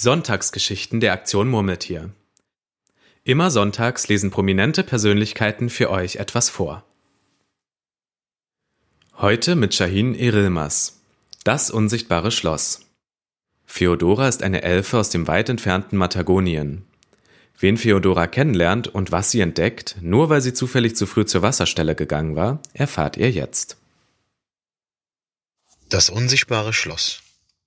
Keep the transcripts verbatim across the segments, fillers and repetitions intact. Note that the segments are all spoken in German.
Sonntagsgeschichten der Aktion Murmeltier. Immer sonntags lesen prominente Persönlichkeiten für euch etwas vor. Heute mit Shahin Erilmaz. Das unsichtbare Schloss. Feodora ist eine Elfe aus dem weit entfernten Matagonien. Wen Feodora kennenlernt und was sie entdeckt, nur weil sie zufällig zu früh zur Wasserstelle gegangen war, erfahrt ihr jetzt. Das unsichtbare Schloss.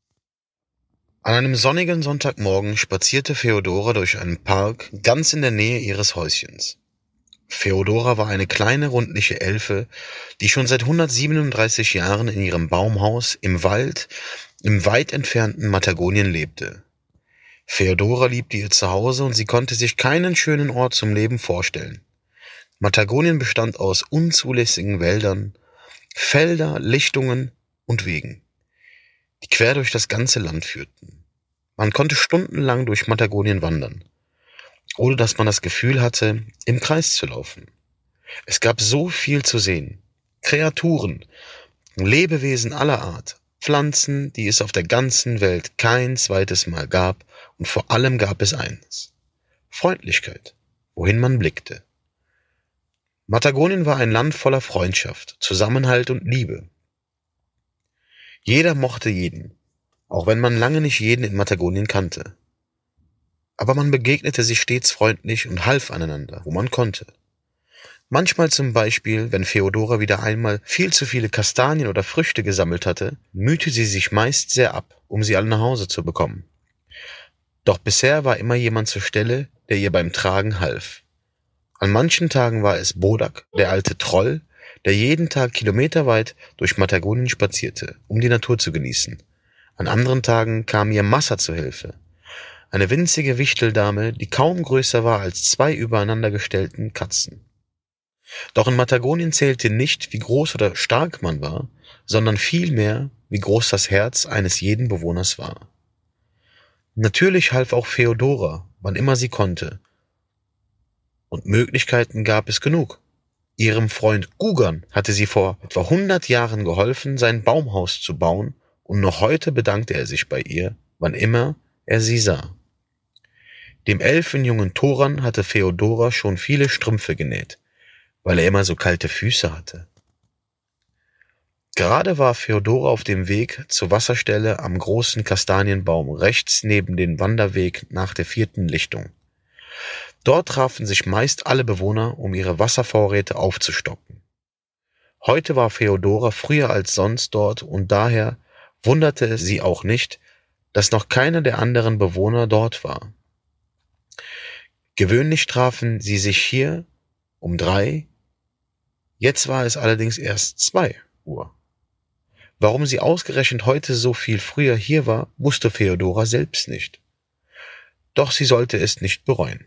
An einem sonnigen Sonntagmorgen spazierte Feodora durch einen Park ganz in der Nähe ihres Häuschens. Feodora war eine kleine, rundliche Elfe, die schon seit hundertsiebenunddreißig Jahren in ihrem Baumhaus im Wald im weit entfernten Matagonien lebte. Feodora liebte ihr Zuhause und sie konnte sich keinen schönen Ort zum Leben vorstellen. Matagonien bestand aus unzulässigen Wäldern, Felder, Lichtungen und Wegen, die quer durch das ganze Land führten. Man konnte stundenlang durch Matagonien wandern, ohne dass man das Gefühl hatte, im Kreis zu laufen. Es gab so viel zu sehen. Kreaturen, Lebewesen aller Art, Pflanzen, die es auf der ganzen Welt kein zweites Mal gab, und vor allem gab es eines: Freundlichkeit, wohin man blickte. Matagonien war ein Land voller Freundschaft, Zusammenhalt und Liebe. Jeder mochte jeden, auch wenn man lange nicht jeden in Matagonien kannte. Aber man begegnete sich stets freundlich und half aneinander, wo man konnte. Manchmal zum Beispiel, wenn Feodora wieder einmal viel zu viele Kastanien oder Früchte gesammelt hatte, mühte sie sich meist sehr ab, um sie alle nach Hause zu bekommen. Doch bisher war immer jemand zur Stelle, der ihr beim Tragen half. An manchen Tagen war es Bodak, der alte Troll, der jeden Tag kilometerweit durch Matagonien spazierte, um die Natur zu genießen. An anderen Tagen kam ihr Massa zu Hilfe, eine winzige Wichteldame, die kaum größer war als zwei übereinander gestellten Katzen. Doch in Matagonien zählte nicht, wie groß oder stark man war, sondern vielmehr, wie groß das Herz eines jeden Bewohners war. Natürlich half auch Feodora, wann immer sie konnte. Und Möglichkeiten gab es genug. Ihrem Freund Gugan hatte sie vor etwa hundert Jahren geholfen, sein Baumhaus zu bauen, und noch heute bedankte er sich bei ihr, wann immer er sie sah. Dem Elfenjungen Thoran hatte Feodora schon viele Strümpfe genäht, weil er immer so kalte Füße hatte. Gerade war Feodora auf dem Weg zur Wasserstelle am großen Kastanienbaum rechts neben dem Wanderweg nach der vierten Lichtung. Dort trafen sich meist alle Bewohner, um ihre Wasservorräte aufzustocken. Heute war Feodora früher als sonst dort, und daher wunderte es sie auch nicht, dass noch keiner der anderen Bewohner dort war. Gewöhnlich trafen sie sich hier um drei, jetzt war es allerdings erst zwei Uhr. Warum sie ausgerechnet heute so viel früher hier war, wusste Feodora selbst nicht. Doch sie sollte es nicht bereuen.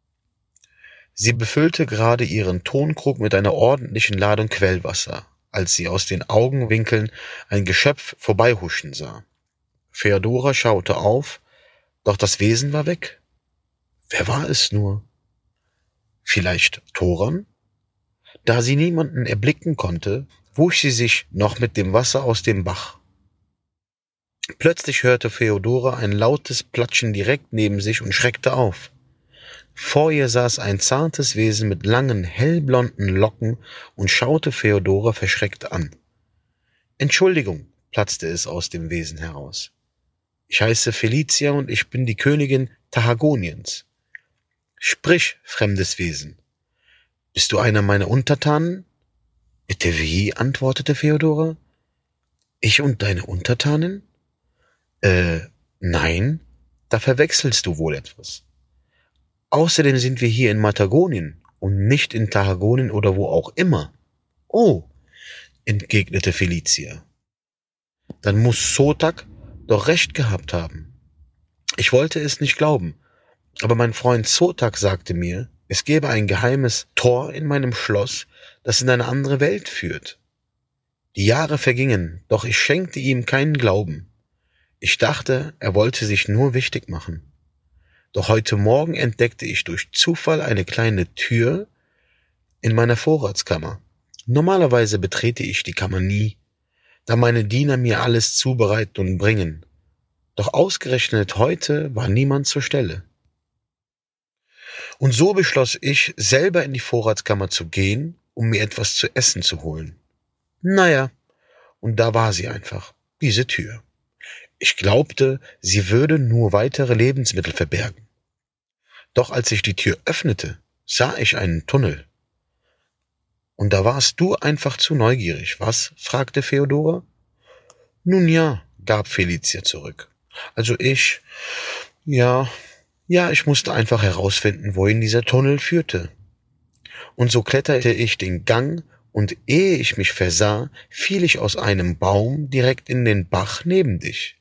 Sie befüllte gerade ihren Tonkrug mit einer ordentlichen Ladung Quellwasser, als sie aus den Augenwinkeln ein Geschöpf vorbeihuschen sah. Feodora schaute auf, doch das Wesen war weg. Wer war es nur? Vielleicht Thoran? Da sie niemanden erblicken konnte, wusch sie sich noch mit dem Wasser aus dem Bach. Plötzlich hörte Feodora ein lautes Platschen direkt neben sich und schreckte auf. Vor ihr saß ein zartes Wesen mit langen, hellblonden Locken und schaute Feodora verschreckt an. »Entschuldigung«, platzte es aus dem Wesen heraus. »Ich heiße Felicia und ich bin die Königin Tahagoniens.« »Sprich, fremdes Wesen. Bist du einer meiner Untertanen?« »Bitte wie?«, antwortete Feodora. »Ich und deine Untertanen?« »Äh, nein, da verwechselst du wohl etwas. Außerdem sind wir hier in Matagonien und nicht in Tahagonian oder wo auch immer.« »Oh«, entgegnete Felicia. »Dann muss Sotak doch recht gehabt haben. Ich wollte es nicht glauben, aber mein Freund Sotak sagte mir, es gäbe ein geheimes Tor in meinem Schloss, das in eine andere Welt führt. Die Jahre vergingen, doch ich schenkte ihm keinen Glauben. Ich dachte, er wollte sich nur wichtig machen. Doch heute Morgen entdeckte ich durch Zufall eine kleine Tür in meiner Vorratskammer. Normalerweise betrete ich die Kammer nie, da meine Diener mir alles zubereiten und bringen. Doch ausgerechnet heute war niemand zur Stelle. Und so beschloss ich, selber in die Vorratskammer zu gehen, um mir etwas zu essen zu holen. Naja, und da war sie einfach, diese Tür. Ich glaubte, sie würde nur weitere Lebensmittel verbergen. Doch als ich die Tür öffnete, sah ich einen Tunnel. Und da warst du einfach zu neugierig, was? Fragte Feodora. Nun ja, gab Felicia zurück. Also ich, ja, ja, ich musste einfach herausfinden, wohin dieser Tunnel führte. Und so kletterte ich den Gang, und ehe ich mich versah, fiel ich aus einem Baum direkt in den Bach neben dich.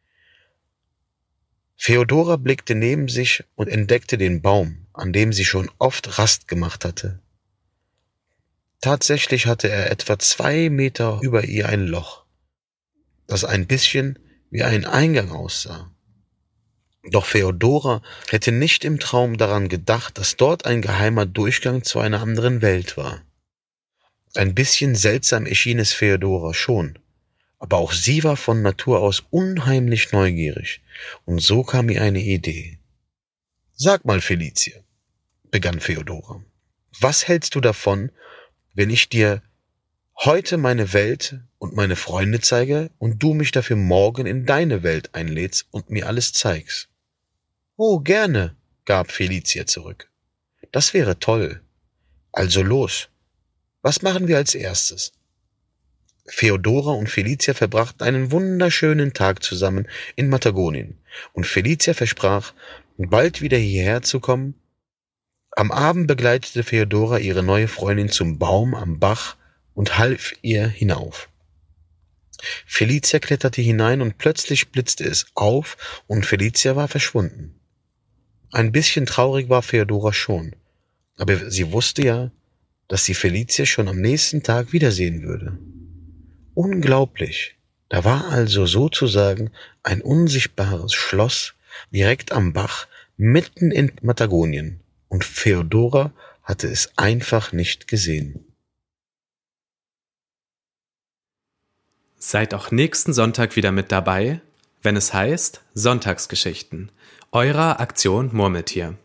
Feodora blickte neben sich und entdeckte den Baum, an dem sie schon oft Rast gemacht hatte. Tatsächlich hatte er etwa zwei Meter über ihr ein Loch, das ein bisschen wie ein Eingang aussah. Doch Feodora hätte nicht im Traum daran gedacht, dass dort ein geheimer Durchgang zu einer anderen Welt war. Ein bisschen seltsam erschien es Feodora schon, aber auch sie war von Natur aus unheimlich neugierig, und so kam ihr eine Idee. Sag mal, Felicia, begann Feodora, was hältst du davon, wenn ich dir heute meine Welt und meine Freunde zeige und du mich dafür morgen in deine Welt einlädst und mir alles zeigst? Oh, gerne, gab Felicia zurück. Das wäre toll. Also los. Was machen wir als erstes? Feodora und Felicia verbrachten einen wunderschönen Tag zusammen in Matagonien, und Felicia versprach, bald wieder hierher zu kommen. Am Abend begleitete Feodora ihre neue Freundin zum Baum am Bach und half ihr hinauf. Felicia kletterte hinein und plötzlich blitzte es auf und Felicia war verschwunden. Ein bisschen traurig war Feodora schon, aber sie wusste ja, dass sie Felicia schon am nächsten Tag wiedersehen würde. Unglaublich, da war also sozusagen ein unsichtbares Schloss direkt am Bach, mitten in Matagonien, und Feodora hatte es einfach nicht gesehen. Seid auch nächsten Sonntag wieder mit dabei, wenn es heißt Sonntagsgeschichten, eurer Aktion Murmeltier.